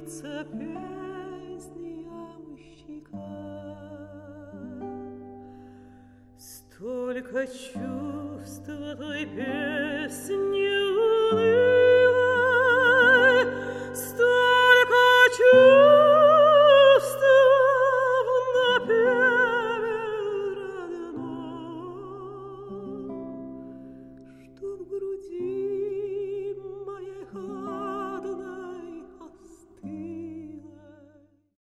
льется песни ямщика. Столько чувства той песни унылой, столько чувств в напеве родном, что в груди